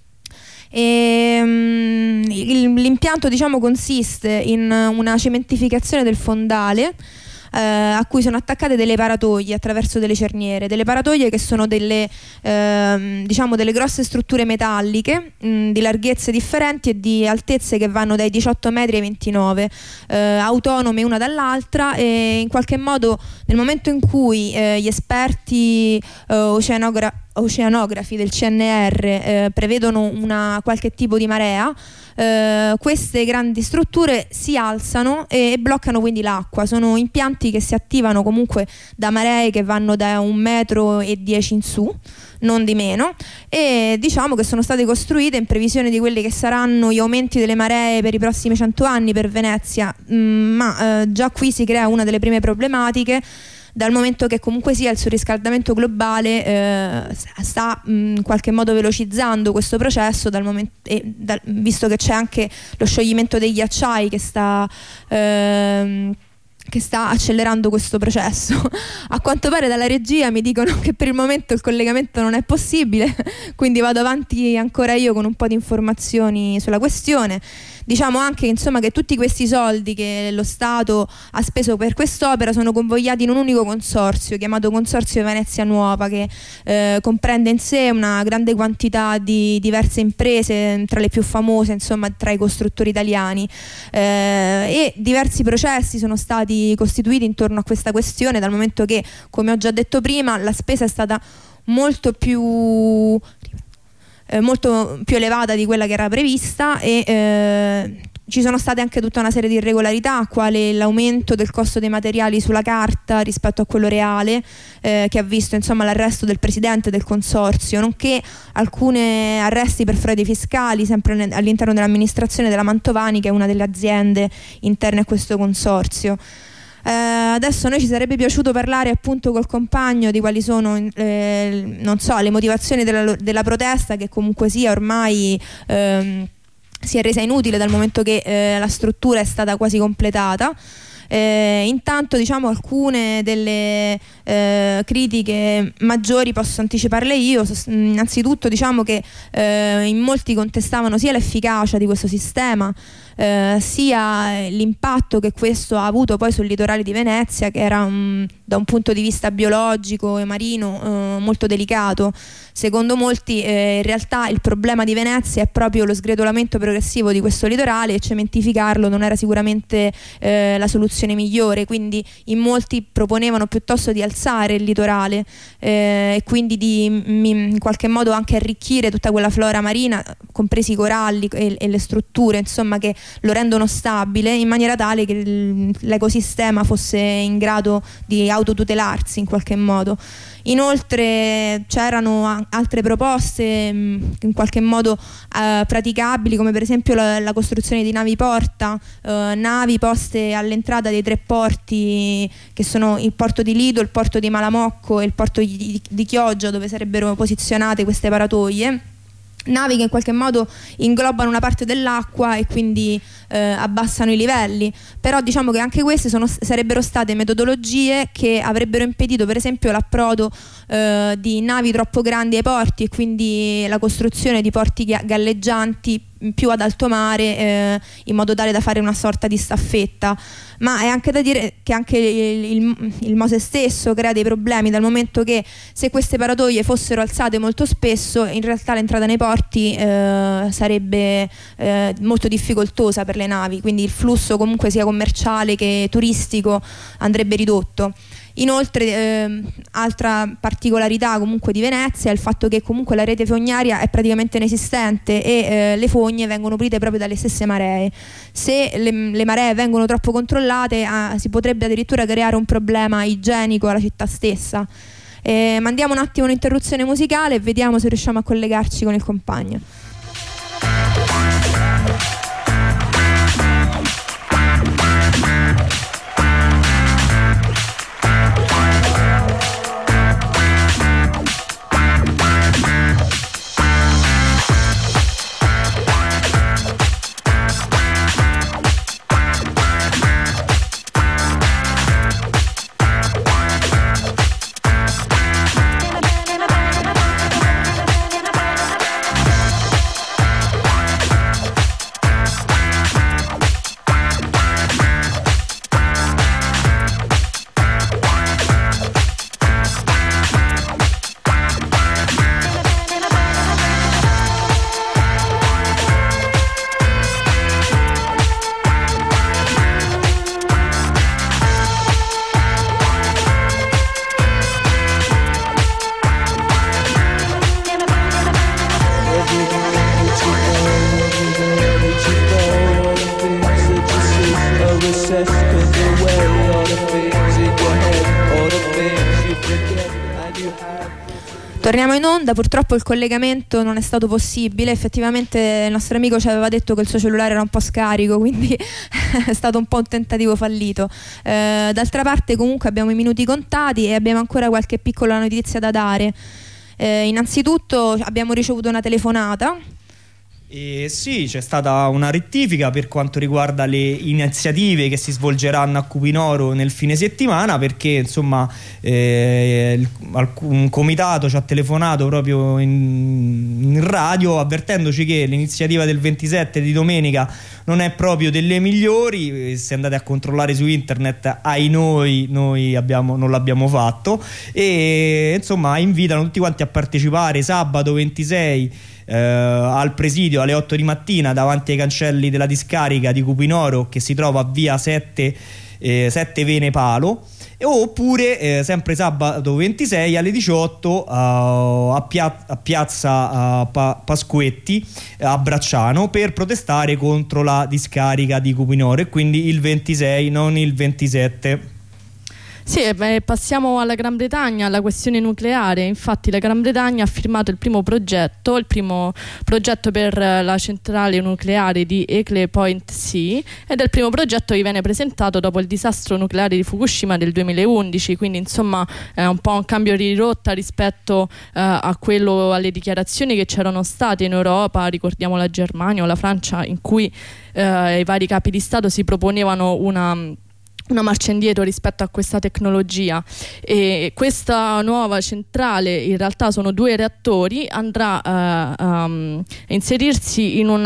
L'impianto consiste in una cementificazione del fondale a cui sono attaccate delle paratoglie attraverso delle cerniere, che sono delle grosse strutture metalliche di larghezze differenti e di altezze che vanno dai 18 metri ai 29, autonome una dall'altra, e in qualche modo nel momento in cui gli esperti oceanografi del CNR prevedono qualche tipo di marea, queste grandi strutture si alzano e bloccano quindi l'acqua. Sono impianti che si attivano comunque da maree che vanno da 1,10 metri in su, non di meno, e diciamo che sono state costruite in previsione di quelli che saranno gli aumenti delle maree per i prossimi 100 anni per Venezia, ma già qui si crea una delle prime problematiche, dal momento che comunque sia il surriscaldamento globale sta in qualche modo velocizzando questo processo, visto che c'è anche lo scioglimento dei ghiacciai che sta accelerando questo processo. A quanto pare dalla regia mi dicono che per il momento il collegamento non è possibile, quindi vado avanti ancora io con un po' di informazioni sulla questione. Diciamo anche insomma che tutti questi soldi che lo Stato ha speso per quest'opera sono convogliati in un unico consorzio chiamato Consorzio Venezia Nuova, che comprende in sé una grande quantità di diverse imprese, tra le più famose insomma tra i costruttori italiani, e diversi processi sono stati costituiti intorno a questa questione, dal momento che, come ho già detto prima, la spesa è stata molto più elevata di quella che era prevista, e ci sono state anche tutta una serie di irregolarità, quale l'aumento del costo dei materiali sulla carta rispetto a quello reale, che ha visto insomma l'arresto del presidente del consorzio, nonché alcuni arresti per frodi fiscali sempre all'interno dell'amministrazione della Mantovani, che è una delle aziende interne a questo consorzio. Adesso noi ci sarebbe piaciuto parlare appunto col compagno di quali sono non so, le motivazioni della protesta, che comunque sia ormai si è resa inutile dal momento che la struttura è stata quasi completata. Intanto diciamo alcune delle critiche maggiori posso anticiparle io. Innanzitutto diciamo che in molti contestavano sia l'efficacia di questo sistema, sia l'impatto che questo ha avuto poi sul litorale di Venezia, che era da un punto di vista biologico e marino molto delicato. Secondo molti in realtà il problema di Venezia è proprio lo sgretolamento progressivo di questo litorale, e cementificarlo non era sicuramente la soluzione migliore, quindi in molti proponevano piuttosto di alzare il litorale e quindi di in qualche modo anche arricchire tutta quella flora marina, compresi i coralli e le strutture insomma che lo rendono stabile, in maniera tale che l'ecosistema fosse in grado di autotutelarsi in qualche modo. Inoltre c'erano altre proposte in qualche modo praticabili, come per esempio la costruzione di navi porta, navi poste all'entrata dei 3 porti che sono il porto di Lido, il porto di Malamocco e il porto di Chioggia, dove sarebbero posizionate queste paratoie. Navi che in qualche modo inglobano una parte dell'acqua e quindi abbassano i livelli, però diciamo che anche queste sarebbero state metodologie che avrebbero impedito per esempio l'approdo di navi troppo grandi ai porti, e quindi la costruzione di porti galleggianti più ad alto mare, in modo tale da fare una sorta di staffetta. Ma è anche da dire che anche il Mose stesso crea dei problemi, dal momento che se queste paratoie fossero alzate molto spesso, in realtà l'entrata nei porti sarebbe molto difficoltosa per le navi, quindi il flusso comunque sia commerciale che turistico andrebbe ridotto. Inoltre altra particolarità comunque di Venezia è il fatto che comunque la rete fognaria è praticamente inesistente, e le fogne vengono pulite proprio dalle stesse maree. Se le maree vengono troppo controllate si potrebbe addirittura creare un problema igienico alla città stessa. Mandiamo un attimo un'interruzione musicale e vediamo se riusciamo a collegarci con il compagno. Torniamo in onda, purtroppo il collegamento non è stato possibile, effettivamente il nostro amico ci aveva detto che il suo cellulare era un po' scarico, quindi è stato un po' un tentativo fallito. D'altra parte comunque abbiamo i minuti contati e abbiamo ancora qualche piccola notizia da dare. Innanzitutto abbiamo ricevuto una telefonata. Sì, c'è stata una rettifica per quanto riguarda le iniziative che si svolgeranno a Cupinoro nel fine settimana, perché insomma un comitato ci ha telefonato proprio in radio avvertendoci che l'iniziativa del 27 di domenica non è proprio delle migliori. Se andate a controllare su internet, noi non l'abbiamo fatto, e insomma invitano tutti quanti a partecipare sabato 26 al presidio alle 8 di mattina davanti ai cancelli della discarica di Cupinoro, che si trova a via 7 Vene Palo, oppure sempre sabato 26 alle 18 a piazza Pasquetti a Bracciano, per protestare contro la discarica di Cupinoro, e quindi il 26, non il 27. Sì, passiamo alla Gran Bretagna, alla questione nucleare. Infatti la Gran Bretagna ha firmato il primo progetto per la centrale nucleare di Hinkley Point C, ed è il primo progetto che viene presentato dopo il disastro nucleare di Fukushima del 2011, quindi insomma è un po' un cambio di rotta rispetto alle dichiarazioni che c'erano state in Europa, ricordiamo la Germania o la Francia, in cui i vari capi di Stato si proponevano una marcia indietro rispetto a questa tecnologia. E questa nuova centrale, in realtà sono 2 reattori, andrà a inserirsi in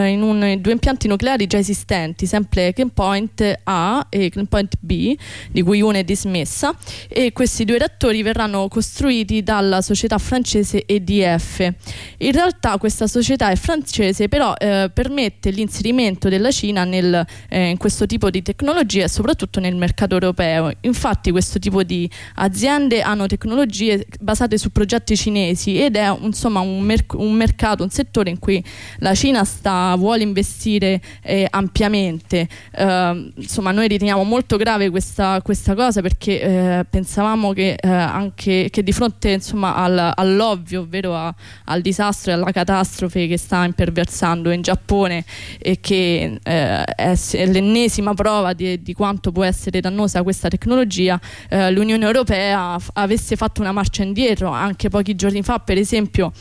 2 impianti nucleari già esistenti, sempre Hinkley Point A e Hinkley Point B, di cui una è dismessa, e questi 2 reattori verranno costruiti dalla società francese EDF. In realtà questa società è francese, però permette l'inserimento della Cina in questo tipo di tecnologia, e soprattutto nel mercato europeo. Infatti questo tipo di aziende hanno tecnologie basate su progetti cinesi, ed è insomma un mercato, un settore in cui la Cina vuole investire ampiamente. Insomma, noi riteniamo molto grave questa cosa, perché pensavamo che anche di fronte insomma all'ovvio, ovvero al disastro e alla catastrofe che sta imperversando in Giappone, e che è l'ennesima prova di quanto può essere dannosa questa tecnologia, l'Unione Europea avesse fatto una marcia indietro. Anche pochi giorni fa, per esempio,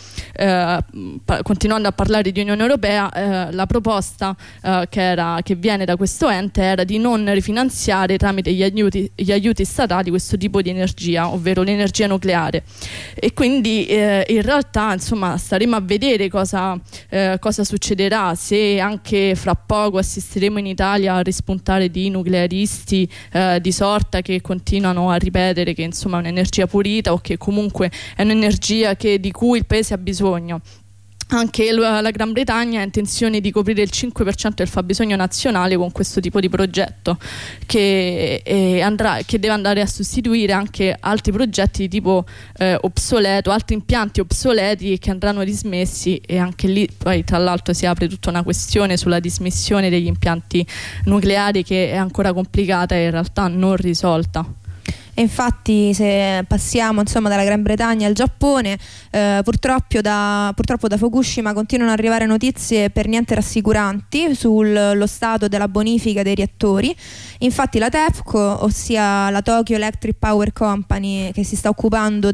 continuando a parlare di Unione Europea, la proposta che viene da questo ente era di non rifinanziare tramite gli aiuti statali questo tipo di energia, ovvero l'energia nucleare. E quindi in realtà insomma staremo a vedere cosa succederà, se anche fra poco assisteremo in Italia a rispuntare di nuclearisti di sorta che continuano a ripetere che insomma è un'energia pulita, o che comunque è un'energia di cui il paese ha bisogno. Anche la Gran Bretagna ha intenzione di coprire il 5% del fabbisogno nazionale con questo tipo di progetto, che deve andare a sostituire anche altri progetti di tipo obsoleto, altri impianti obsoleti che andranno dismessi, e anche lì poi tra l'altro si apre tutta una questione sulla dismissione degli impianti nucleari, che è ancora complicata e in realtà non risolta. E infatti, se passiamo insomma dalla Gran Bretagna al Giappone, purtroppo da Fukushima continuano ad arrivare notizie per niente rassicuranti sullo stato della bonifica dei reattori. Infatti la TEPCO, ossia la Tokyo Electric Power Company, che si sta occupando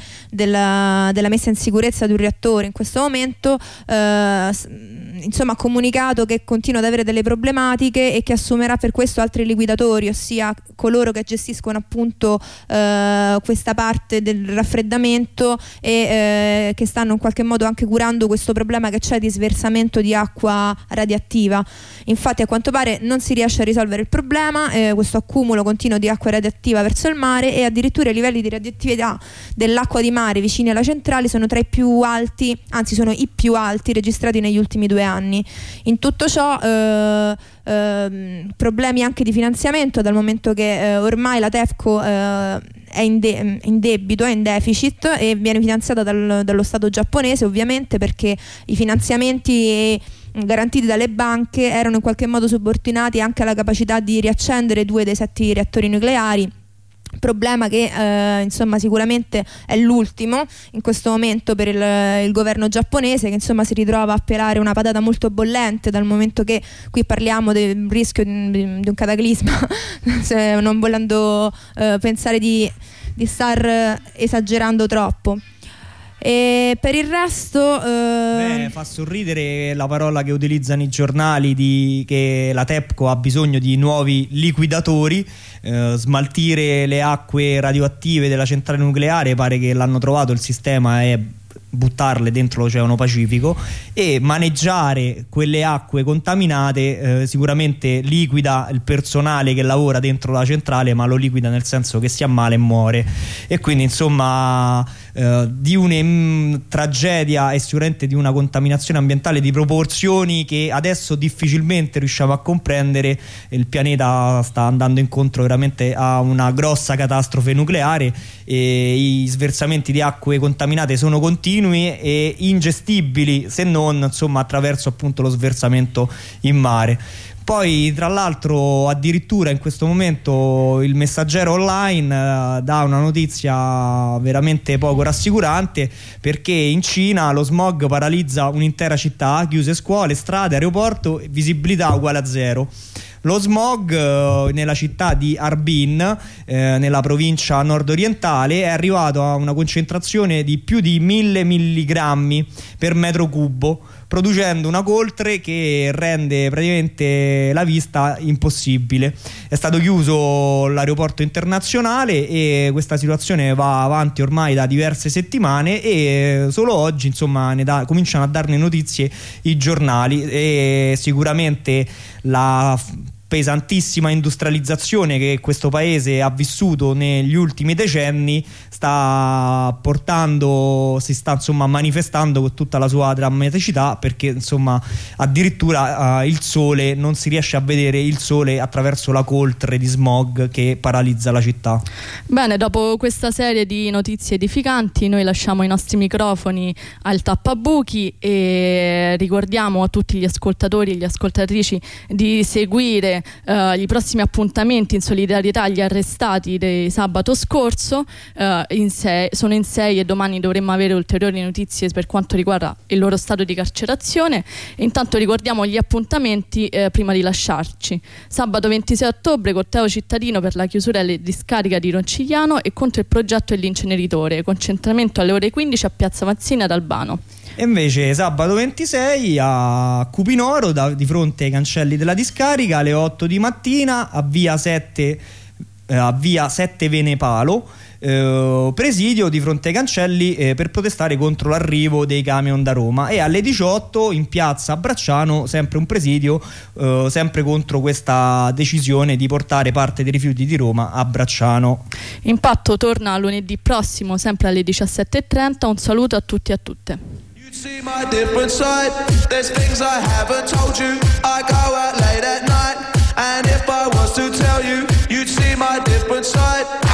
della messa in sicurezza di un reattore in questo momento, insomma ha comunicato che continua ad avere delle problematiche e che assumerà per questo altri liquidatori, ossia coloro che gestiscono appunto questa parte del raffreddamento, e che stanno in qualche modo anche curando questo problema che c'è di sversamento di acqua radioattiva. Infatti a quanto pare non si riesce a risolvere il problema, questo accumulo continuo di acqua radioattiva verso il mare, e addirittura i livelli di radioattività dell'acqua di mare vicini alla centrale sono tra i più alti, anzi sono i più alti registrati negli ultimi 2 anni. In tutto ciò problemi anche di finanziamento, dal momento che ormai la TEPCO è in debito, è in deficit, e viene finanziata dallo Stato giapponese, ovviamente, perché i finanziamenti garantiti dalle banche erano in qualche modo subordinati anche alla capacità di riaccendere 2 dei 7 reattori nucleari. Problema che insomma sicuramente è l'ultimo in questo momento per il governo giapponese, che insomma si ritrova a pelare una patata molto bollente, dal momento che qui parliamo del rischio di un cataclisma non volendo pensare di star esagerando troppo. E per il resto fa sorridere la parola che utilizzano i giornali che la TEPCO ha bisogno di nuovi liquidatori. Smaltire le acque radioattive della centrale nucleare, pare che l'hanno trovato, il sistema è buttarle dentro l'Oceano Pacifico, e maneggiare quelle acque contaminate sicuramente liquida il personale che lavora dentro la centrale, ma lo liquida nel senso che si ammala e muore, e quindi insomma di una tragedia e sicuramente di una contaminazione ambientale di proporzioni che adesso difficilmente riusciamo a comprendere. Il pianeta sta andando incontro veramente a una grossa catastrofe nucleare e i sversamenti di acque contaminate sono continui e ingestibili, se non insomma attraverso appunto lo sversamento in mare. Poi tra l'altro addirittura in questo momento il Messaggero Online dà una notizia veramente poco rassicurante, perché in Cina lo smog paralizza un'intera città, chiuse scuole, strade, aeroporto, visibilità uguale a zero. Lo smog nella città di Harbin, nella provincia nord-orientale, è arrivato a una concentrazione di più di 1000 milligrammi per metro cubo, producendo una coltre che rende praticamente la vista impossibile. È stato chiuso l'aeroporto internazionale e questa situazione va avanti ormai da diverse settimane, e solo oggi insomma cominciano a darne notizie i giornali, e sicuramente la pesantissima industrializzazione che questo paese ha vissuto negli ultimi decenni si sta insomma manifestando con tutta la sua drammaticità, perché insomma addirittura il sole, non si riesce a vedere il sole attraverso la coltre di smog che paralizza la città. Bene, dopo questa serie di notizie edificanti noi lasciamo i nostri microfoni al tappabuchi e ricordiamo a tutti gli ascoltatori e le ascoltatrici di seguire i prossimi appuntamenti in solidarietà agli arrestati di sabato scorso. Sono in 6 e domani dovremmo avere ulteriori notizie per quanto riguarda il loro stato di carcerazione. Intanto ricordiamo gli appuntamenti prima di lasciarci. Sabato 26 ottobre corteo cittadino per la chiusura della discarica di Roncigliano e contro il progetto dell'inceneritore, concentramento alle ore 15 a Piazza Mazzini ad Albano. E invece sabato 26 a Cupinoro, di fronte ai cancelli della discarica, alle 8 di mattina a via 7 Venepalo, presidio di fronte ai cancelli per protestare contro l'arrivo dei camion da Roma, e alle 18 in piazza Bracciano sempre un presidio sempre contro questa decisione di portare parte dei rifiuti di Roma a Bracciano. Impatto torna lunedì prossimo sempre alle 17:30. Un saluto a tutti e a tutte. See my different side. There's things I haven't told you. I go out late at night, and if I was to tell you, you'd see my different side.